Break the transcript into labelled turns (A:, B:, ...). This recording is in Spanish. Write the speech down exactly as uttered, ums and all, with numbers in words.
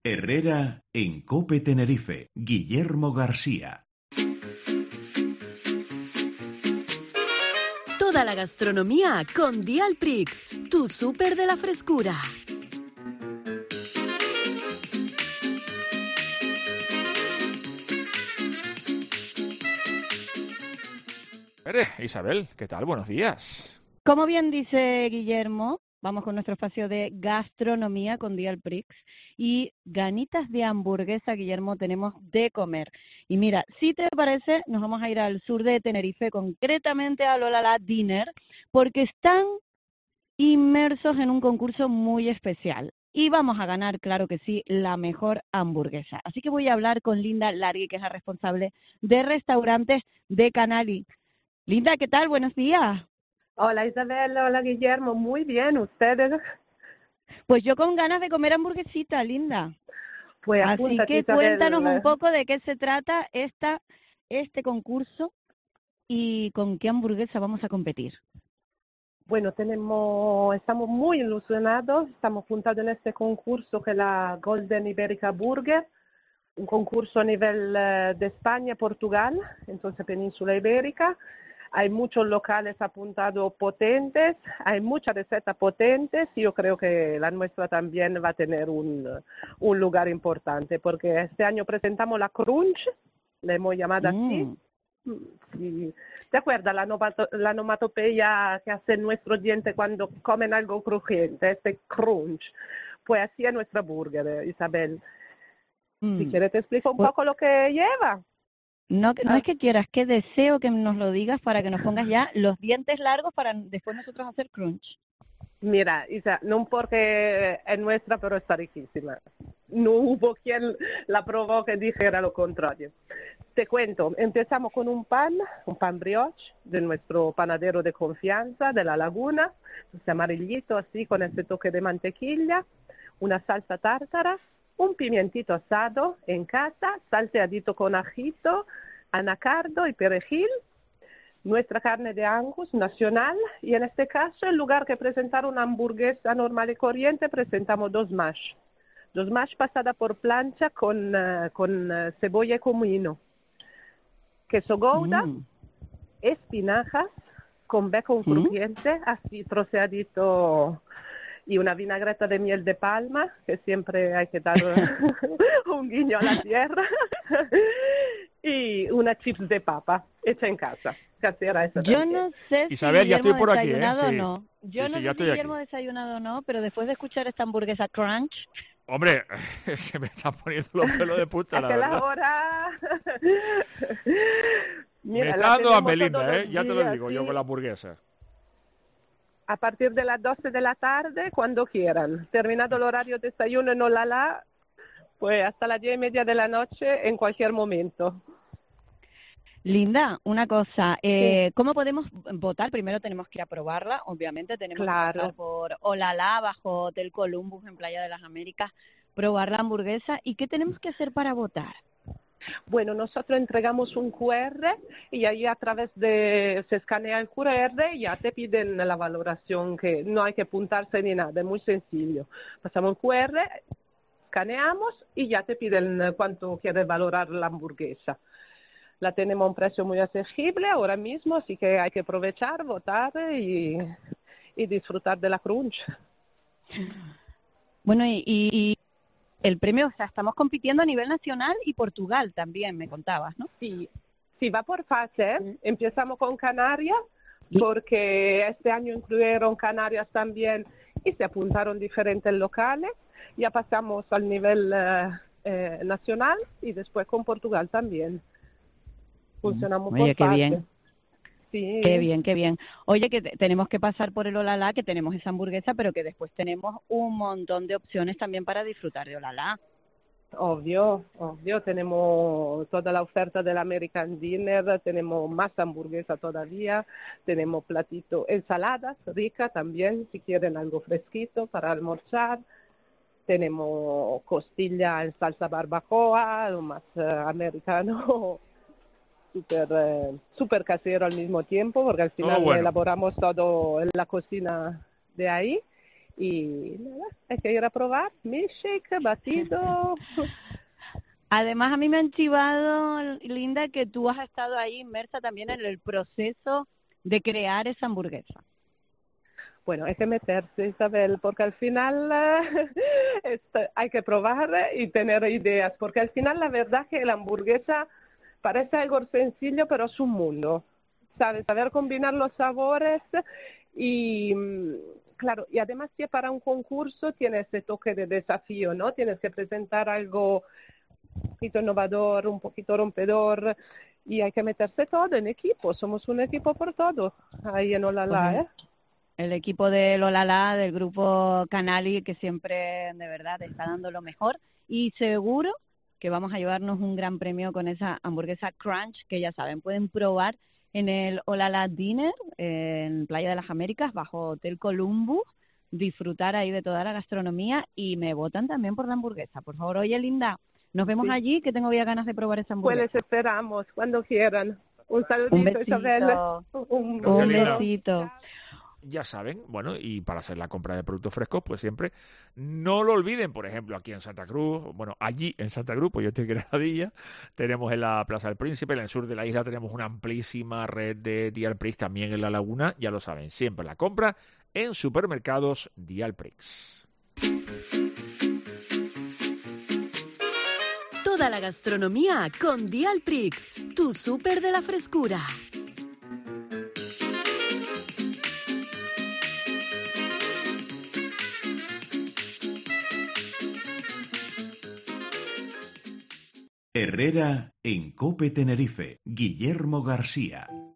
A: Herrera en COPE Tenerife. Guillermo García.
B: Toda la gastronomía con Dialprix, tu súper de la frescura.
C: Isabel, ¿qué tal? Buenos días.
D: Como bien dice Guillermo, vamos con nuestro espacio de gastronomía con Dialprix y ganitas de hamburguesa, Guillermo, tenemos de comer. Y mira, si te parece, nos vamos a ir al sur de Tenerife, concretamente a Olala Dinner, porque están inmersos en un concurso muy especial. Y vamos a ganar, claro que sí, la mejor hamburguesa. Así que voy a hablar con Linda Largui, que es la responsable de restaurantes de Canali. Linda, ¿qué tal? Buenos días.
E: Hola Isabel, hola Guillermo, muy bien, ¿ustedes?
D: Pues yo con ganas de comer hamburguesita, Linda.
E: Pues
D: así que
E: Isabel.
D: Cuéntanos un poco de qué se trata esta este concurso y con qué hamburguesa vamos a competir.
E: Bueno, tenemos, estamos muy ilusionados, estamos apuntados en este concurso que es la Golden Iberica Burger, un concurso a nivel uh, de España, Portugal, entonces península ibérica. Hay muchos locales apuntados potentes, hay muchas recetas potentes y yo creo que la nuestra también va a tener un, un lugar importante porque este año presentamos la Crunch, la hemos llamado
D: mm.
E: así. Sí. ¿Te acuerdas la, nomato, la onomatopeya que hacen nuestros dientes cuando comen algo crujiente, este Crunch? Pues así es nuestra burger, Isabel. Mm. Si quieres te explico un pues... poco lo que lleva.
D: No, no es que quieras, que deseo que nos lo digas para que nos pongas ya los dientes largos para después nosotros hacer crunch.
E: Mira, Isa, no porque es nuestra, pero está riquísima. No hubo quien la probó que dijera lo contrario. Te cuento, empezamos con un pan, un pan brioche de nuestro panadero de confianza, de La Laguna, este amarillito así con ese toque de mantequilla, una salsa tártara, un pimientito asado en casa, salteadito con ajito, anacardo y perejil, nuestra carne de Angus nacional y en este caso en lugar que presentar una hamburguesa normal y corriente presentamos dos mash, dos mash pasada por plancha con, uh, con uh, cebolla y comino, queso gouda, mm. espinacas con bacon
D: ¿Mm?
E: crujiente así troceadito y una vinagreta de miel de palma, que siempre hay que dar un guiño a la tierra, y una chips de papa hecha en casa. Casera esa
D: Yo
E: también.
D: no sé si
C: Isabel, ya estoy por aquí, ¿eh?
D: desayunado o
C: Sí.
D: no. Yo
C: sí,
D: no
C: sí, ya
D: sé si
C: estoy
D: Guillermo
C: aquí.
D: desayunado o no, pero después de escuchar esta hamburguesa crunch...
C: Hombre, se me están poniendo los pelos de punta, la verdad.
E: La hora...
C: me
E: Mira,
C: está dando a
E: tenemos
C: Melinda,
E: todos
C: ¿eh?
E: los
C: Ya te lo
E: días,
C: digo,
E: sí.
C: yo con la hamburguesa.
E: A partir de las doce de la tarde, cuando quieran. Terminado el horario de desayuno en Olala, pues hasta las diez y media de la noche, en cualquier momento.
D: Linda, una cosa, eh,
E: Sí.
D: ¿cómo podemos votar? Primero tenemos que aprobarla, obviamente tenemos
E: Claro.
D: que votar por Olala, bajo Hotel Columbus en Playa de las Américas, probar la hamburguesa. ¿Y qué tenemos que hacer para votar?
E: Bueno, nosotros entregamos un cu erre y ahí a través de, se escanea el cu erre y ya te piden la valoración, que no hay que apuntarse ni nada, es muy sencillo. Pasamos el cu erre, escaneamos y ya te piden cuánto quieres valorar la hamburguesa. La tenemos a un precio muy asequible ahora mismo, así que hay que aprovechar, votar y, y disfrutar de la crunch.
D: Bueno, y, y el premio, o sea, estamos compitiendo a nivel nacional y Portugal también, me contabas, ¿no?
E: Sí, sí, va por fase, ¿eh? Empezamos con Canarias, porque este año incluyeron Canarias también y se apuntaron diferentes locales. Ya pasamos al nivel eh, eh, nacional y después con Portugal también. Funcionamos
D: Oye,
E: por
D: qué
E: fase.
D: bien.
E: Sí.
D: Qué bien, qué bien. Oye, que te, tenemos que pasar por el Olala, que tenemos esa hamburguesa, pero que después tenemos un montón de opciones también para disfrutar de Olala.
E: Obvio, obvio, tenemos toda la oferta del American Dinner, tenemos más hamburguesa todavía, tenemos platito, ensaladas ricas también, si quieren algo fresquito para almorzar, tenemos costilla en salsa barbacoa, lo más uh, americano, super, uh, super casero al mismo tiempo, porque al final
C: Todo bueno.
E: elaboramos todo en la cocina de ahí. Y nada, hay que ir a probar milkshake, batido.
D: Además, a mí me han chivado, Linda, que tú has estado ahí inmersa también en el proceso de crear esa hamburguesa.
E: Bueno, hay que meterse, Isabel, porque al final eh, esto, hay que probar y tener ideas, porque al final la verdad que la hamburguesa parece algo sencillo, pero es un mundo, ¿sabes? Saber combinar los sabores y, claro, y además que para un concurso tiene ese toque de desafío, ¿no? Tienes que presentar algo un poquito innovador, un poquito rompedor, y hay que meterse todo en equipo, somos un equipo por todo, ahí en Olala, ¿eh?
D: El equipo de Olala, del grupo Canali, que siempre de verdad está dando lo mejor, y seguro que vamos a llevarnos un gran premio con esa hamburguesa Crunch, que ya saben, pueden probar en el Olala Dinner, en Playa de las Américas, bajo Hotel Columbus, disfrutar ahí de toda la gastronomía, y me votan también por la hamburguesa. Por favor, oye, Linda, nos vemos sí. allí, que tengo ya ganas de probar esa hamburguesa.
E: Pues les esperamos, cuando quieran. Un saludito,
D: un besito,
E: Isabel.
D: Un, un besito.
C: Ya saben, bueno, y para hacer la compra de productos frescos, pues siempre no lo olviden. Por ejemplo, aquí en Santa Cruz, bueno, allí en Santa Cruz, pues yo estoy en Granadilla, tenemos en la Plaza del Príncipe, en el sur de la isla tenemos una amplísima red de Dialprix, también en La Laguna, ya lo saben, siempre la compra en supermercados Dialprix.
B: Toda la gastronomía con Dialprix, tu súper de la frescura.
A: Herrera en COPE Tenerife, Guillermo García.